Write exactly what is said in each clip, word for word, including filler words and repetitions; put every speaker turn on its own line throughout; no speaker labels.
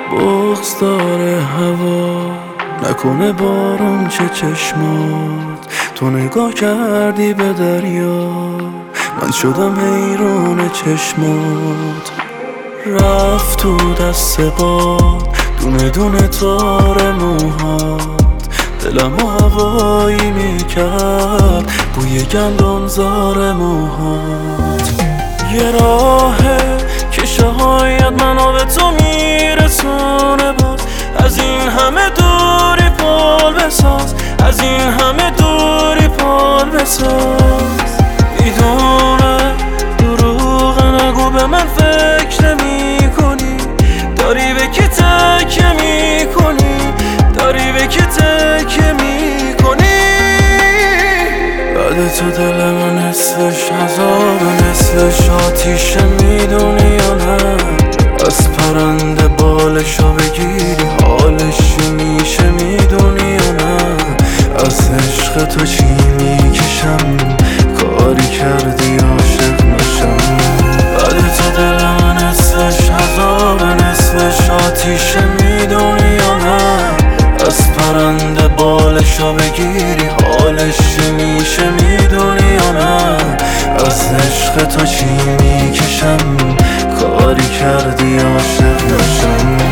بغض داره هوا، نکنه بارون چه چشمات. تو نگاه کردی به دریا، من شدم حیران چشمات. رفت تو دست باد دونه دونه تار موهات، دلمو هوایی میکرد بوی گندم زار موهات. یه راهه که شاید منو به تو میرسونه، باز از این همه دوری پال بساز، از این همه دوری پال بساز. میدونه دروغ نگو به من فکر نمی کنی، داری به کی تکیه میکنی، داری به کی تکیه میکنی. بعد تو دل من نصفش عذاب نصفش آتیشه، میدونی یا نه؟ از پرنده بالشو بگیری حالش میشه، میدونی یا نه؟ از عشق تو چی میکشم، کاری کردی عاشق نشم. بعد تو دل من نصفش عذاب نصفش آتیشه، میدونی یا نه؟ از پرنده بالشو بگیری حالش میشه، میدونی یا نه؟ از عشق تو چی میکشم، کاری کردی عاشق نشم.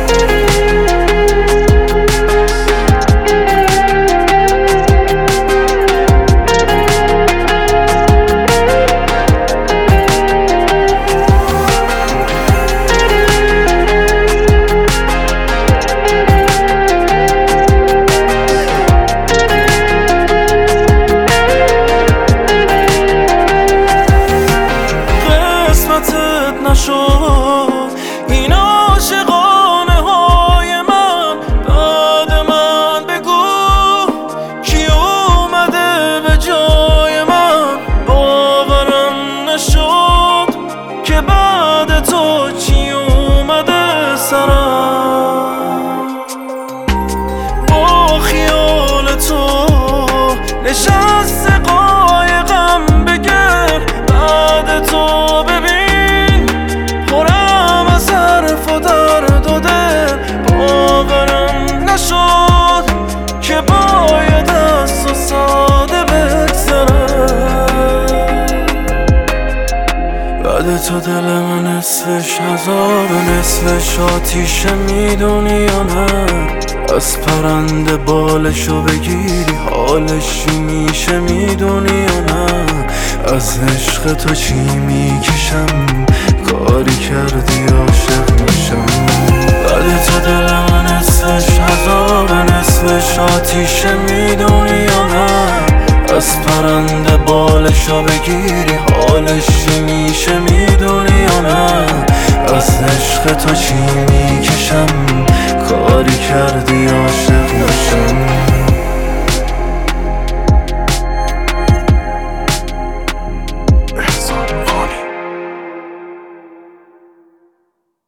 نشد این عاشقانه های من، بعد من بگو کی اومده به جای من. باورم نشد که بعد تو چی اومده سرم. با خیال تو نشست قایقم بگر، بعد تو ببین که باید از تو ساده بگذرم. بعد تو دل من نصفش عذاب نصفش آتیشه، میدونی یا نه؟ از پرنده بالشو بگیری حالش میشه، میدونی یا نه؟ از عشق تو چی میکشم، کاری کردی عاشق نشم. بعد تو دل من نصفش عذاب نصفش آتیشه، میدونی یا نه؟ از پرنده بالشو بگیری حالش میشه، میدونی یا نه؟ از عشق تو چی میکشم، کاری کردی